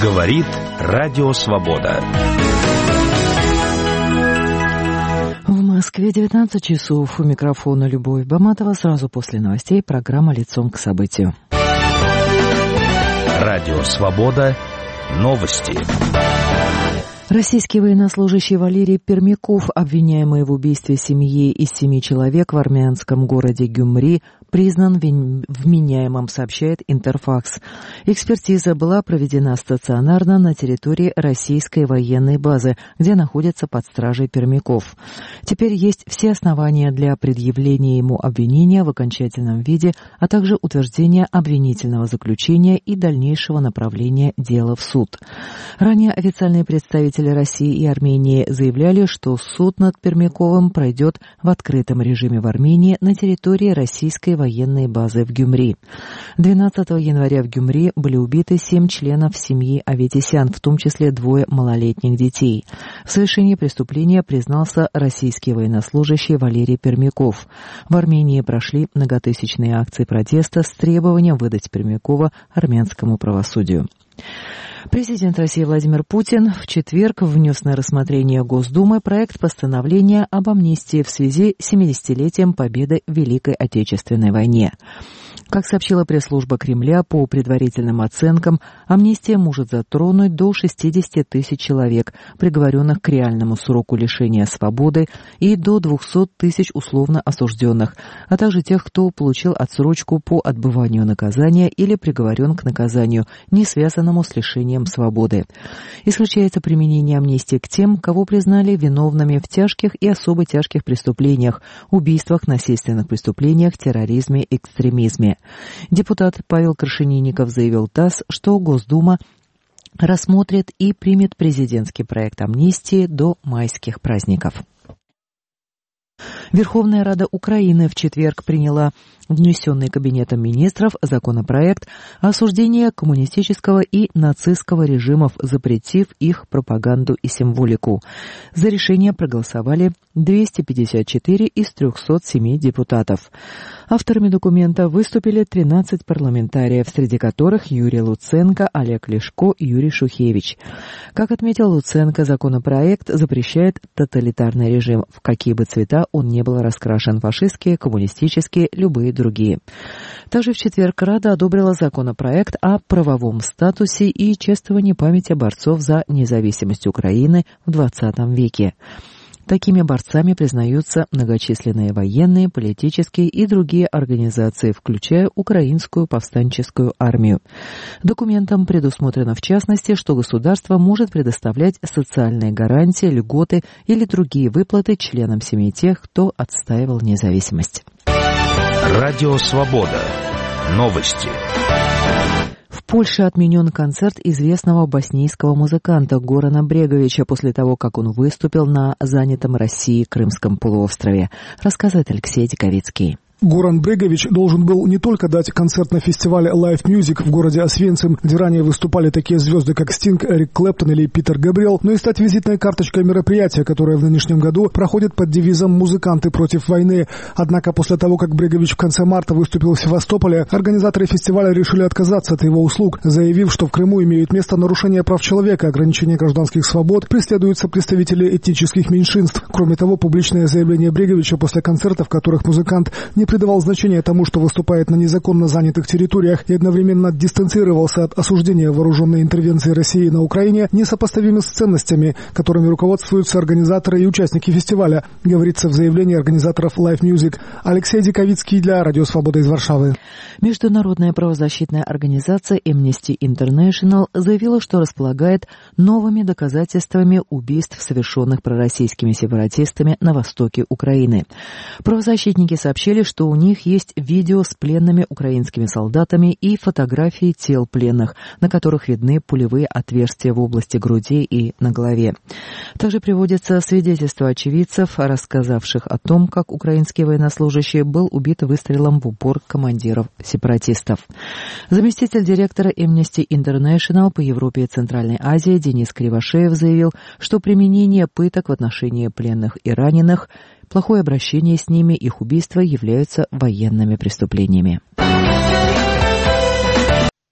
Говорит Радио Свобода. В Москве 19 часов. У микрофона Любовь Баматова. Сразу после новостей программа «Лицом к событию». Радио Свобода. Новости. Российский военнослужащий Валерий Пермяков, обвиняемый в убийстве семьи из 7 человек в армянском городе Гюмри, признан вменяемым, сообщает Интерфакс. Экспертиза была проведена стационарно на территории российской военной базы, где находится под стражей Пермяков. Теперь есть все основания для предъявления ему обвинения в окончательном виде, а также утверждения обвинительного заключения и дальнейшего направления дела в суд. Ранее официальные представители России и Армении заявляли, что суд над Пермяковым пройдет в открытом режиме в Армении на территории российской военной базы в Гюмри. 12 января в Гюмри были убиты 7 членов семьи Аветисян, в том числе 2 малолетних детей. В совершении преступления признался российский военнослужащий Валерий Пермяков. В Армении прошли многотысячные акции протеста с требованием выдать Пермякова армянскому правосудию. Президент России Владимир Путин в четверг внес на рассмотрение Госдумы проект постановления об амнистии в связи с 70-летием победы в Великой Отечественной войне. Как сообщила пресс-служба Кремля, по предварительным оценкам, амнистия может затронуть до 60 тысяч человек, приговоренных к реальному сроку лишения свободы, и до 200 тысяч условно осужденных, а также тех, кто получил отсрочку по отбыванию наказания или приговорен к наказанию, не связанному с лишением свободы. Исключается применение амнистии к тем, кого признали виновными в тяжких и особо тяжких преступлениях, убийствах, насильственных преступлениях, терроризме, экстремизме. Депутат Павел Крашенинников заявил ТАСС, что Госдума рассмотрит и примет президентский проект амнистии до майских праздников. Верховная Рада Украины в четверг приняла внесенный Кабинетом министров законопроект о осуждении коммунистического и нацистского режимов, запретив их пропаганду и символику. За решение проголосовали 254 из 307 депутатов. Авторами документа выступили 13 парламентариев, среди которых Юрий Луценко, Олег Ляшко и Юрий Шухевич. Как отметил Луценко, законопроект запрещает тоталитарный режим, в какие бы цвета он не был раскрашен: фашистские, коммунистические, любые другие. Также в четверг Рада одобрила законопроект о правовом статусе и чествовании памяти борцов за независимость Украины в XX веке. Такими борцами признаются многочисленные военные, политические и другие организации, включая Украинскую повстанческую армию. Документом предусмотрено, в частности, что государство может предоставлять социальные гарантии, льготы или другие выплаты членам семей тех, кто отстаивал независимость. Радио Свобода. Новости. В Польше отменен концерт известного боснийского музыканта Горана Бреговича после того, как он выступил на занятом Россией Крымском полуострове, рассказывает Алексей Диковицкий. Горан Брегович должен был не только дать концерт на фестивале Live Music в городе Освенцим, где ранее выступали такие звезды, как Стинг, Эрик Клэптон или Питер Габриэл, но и стать визитной карточкой мероприятия, которое в нынешнем году проходит под девизом «Музыканты против войны». Однако после того, как Брегович в конце марта выступил в Севастополе, организаторы фестиваля решили отказаться от его услуг, заявив, что в Крыму имеют место нарушения прав человека, ограничения гражданских свобод, преследуются представители этнических меньшинств. Кроме того, публичное заявление Бреговича после концертов, в которых музыкант не придавал значения тому, что выступает на незаконно занятых территориях, и одновременно дистанцировался от осуждения вооруженной интервенции России на Украине, несопоставимы с ценностями, которыми руководствуются организаторы и участники фестиваля, говорится в заявлении организаторов Live Music. Алексей Диковицкий для Радио Свобода из Варшавы. Международная правозащитная организация Amnesty International заявила, что располагает новыми доказательствами убийств, совершенных пророссийскими сепаратистами на востоке Украины. Правозащитники сообщили, что у них есть видео с пленными украинскими солдатами и фотографии тел пленных, на которых видны пулевые отверстия в области груди и на голове. Также приводятся свидетельства очевидцев, рассказавших о том, как украинский военнослужащий был убит выстрелом в упор командиров сепаратистов. Заместитель директора Amnesty International по Европе и Центральной Азии Денис Кривошеев заявил, что применение пыток в отношении пленных и раненых, плохое обращение с ними, их убийства являются военными преступлениями.